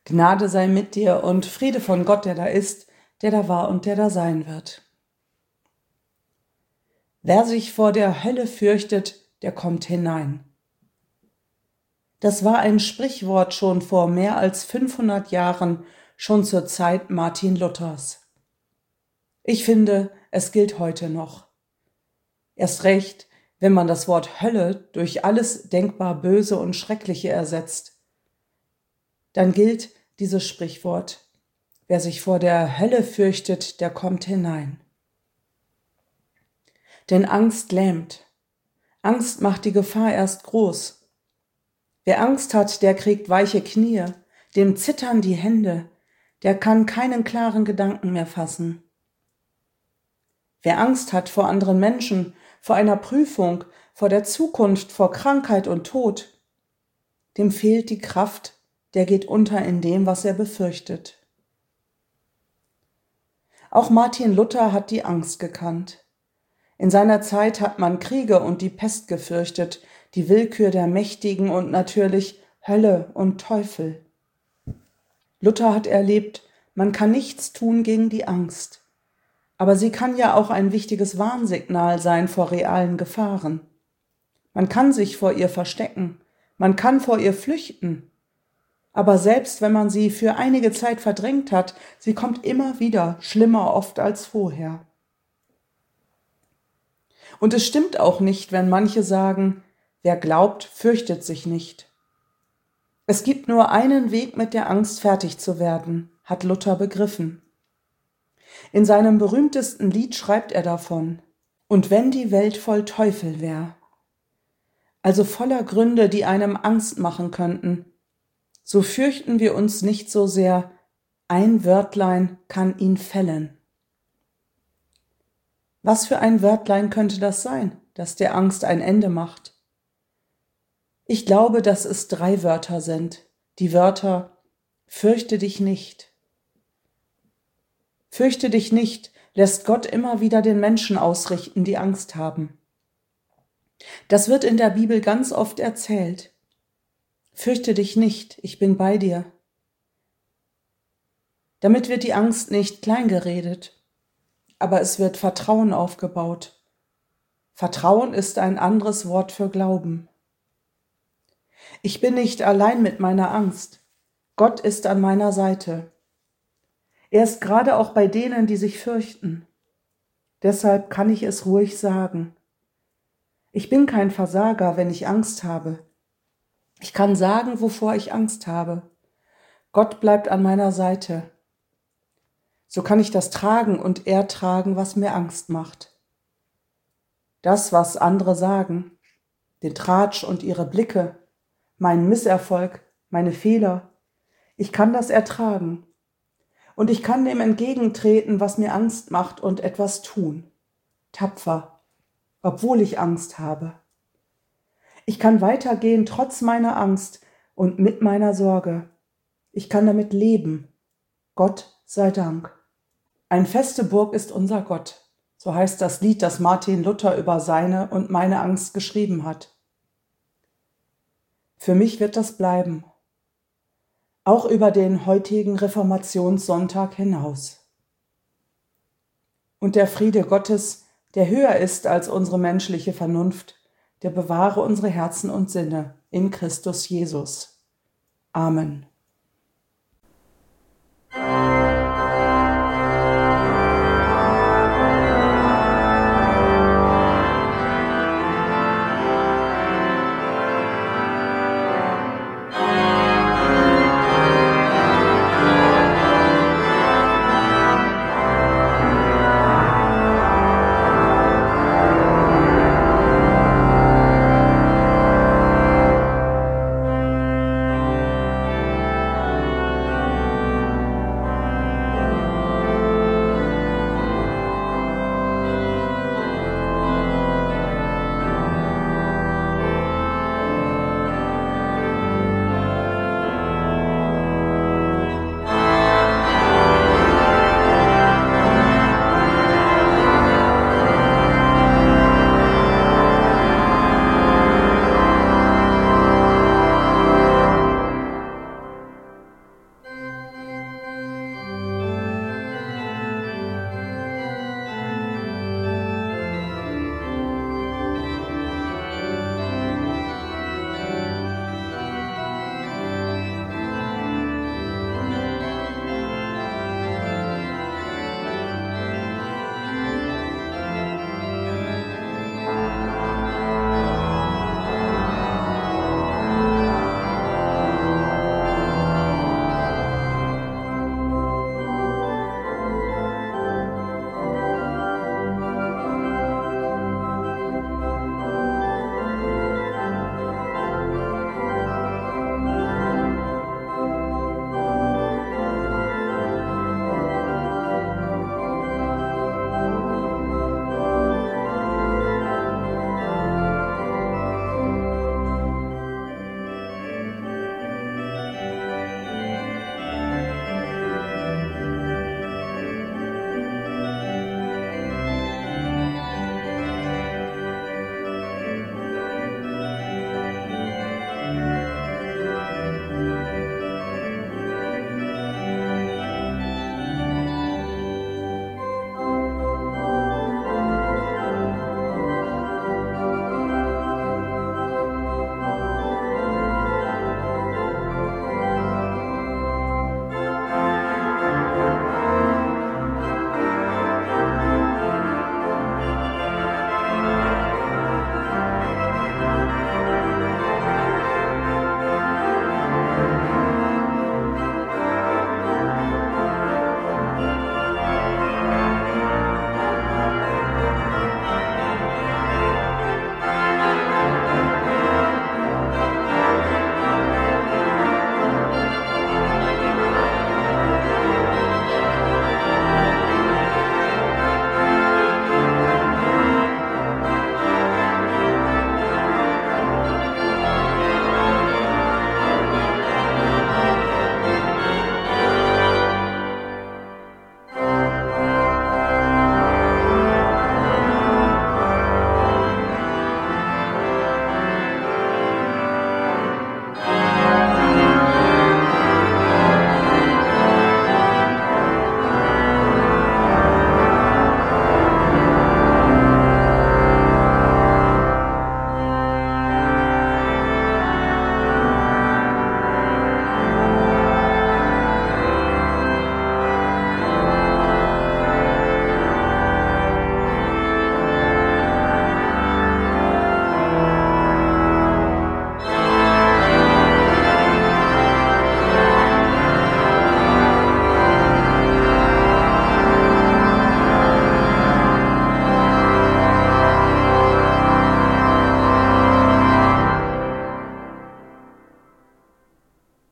Gnade sei mit dir und Friede von Gott, der da ist, der da war und der da sein wird. Wer sich vor der Hölle fürchtet, der kommt hinein. Das war ein Sprichwort schon vor mehr als 500 Jahren, schon zur Zeit Martin Luthers. Ich finde, es gilt heute noch. Erst recht, wenn man das Wort Hölle durch alles denkbar Böse und Schreckliche ersetzt. Dann gilt dieses Sprichwort: Wer sich vor der Hölle fürchtet, der kommt hinein. Denn Angst lähmt. Angst macht die Gefahr erst groß. Wer Angst hat, der kriegt weiche Knie, dem zittern die Hände, der kann keinen klaren Gedanken mehr fassen. Wer Angst hat vor anderen Menschen, vor einer Prüfung, vor der Zukunft, vor Krankheit und Tod, dem fehlt die Kraft, der geht unter in dem, was er befürchtet. Auch Martin Luther hat die Angst gekannt. In seiner Zeit hat man Kriege und die Pest gefürchtet, die Willkür der Mächtigen und natürlich Hölle und Teufel. Luther hat erlebt, man kann nichts tun gegen die Angst. Aber sie kann ja auch ein wichtiges Warnsignal sein vor realen Gefahren. Man kann sich vor ihr verstecken, man kann vor ihr flüchten. Aber selbst wenn man sie für einige Zeit verdrängt hat, sie kommt immer wieder, schlimmer oft als vorher. Und es stimmt auch nicht, wenn manche sagen, wer glaubt, fürchtet sich nicht. Es gibt nur einen Weg, mit der Angst fertig zu werden, hat Luther begriffen. In seinem berühmtesten Lied schreibt er davon: Und wenn die Welt voll Teufel wär, also voller Gründe, die einem Angst machen könnten, so fürchten wir uns nicht so sehr, ein Wörtlein kann ihn fällen. Was für ein Wörtlein könnte das sein, das der Angst ein Ende macht? Ich glaube, dass es 3 Wörter sind, die Wörter: Fürchte dich nicht. Fürchte dich nicht, lässt Gott immer wieder den Menschen ausrichten, die Angst haben. Das wird in der Bibel ganz oft erzählt. Fürchte dich nicht, ich bin bei dir. Damit wird die Angst nicht kleingeredet, aber es wird Vertrauen aufgebaut. Vertrauen ist ein anderes Wort für Glauben. Ich bin nicht allein mit meiner Angst. Gott ist an meiner Seite. Er ist gerade auch bei denen, die sich fürchten. Deshalb kann ich es ruhig sagen. Ich bin kein Versager, wenn ich Angst habe. Ich kann sagen, wovor ich Angst habe. Gott bleibt an meiner Seite. So kann ich das tragen und ertragen, was mir Angst macht. Das, was andere sagen, den Tratsch und ihre Blicke, meinen Misserfolg, meine Fehler, ich kann das ertragen. Und ich kann dem entgegentreten, was mir Angst macht, und etwas tun. Tapfer, obwohl ich Angst habe. Ich kann weitergehen trotz meiner Angst und mit meiner Sorge. Ich kann damit leben. Gott sei Dank. Eine feste Burg ist unser Gott. So heißt das Lied, das Martin Luther über seine und meine Angst geschrieben hat. Für mich wird das bleiben. Auch über den heutigen Reformationssonntag hinaus. Und der Friede Gottes, der höher ist als unsere menschliche Vernunft, der bewahre unsere Herzen und Sinne in Christus Jesus. Amen.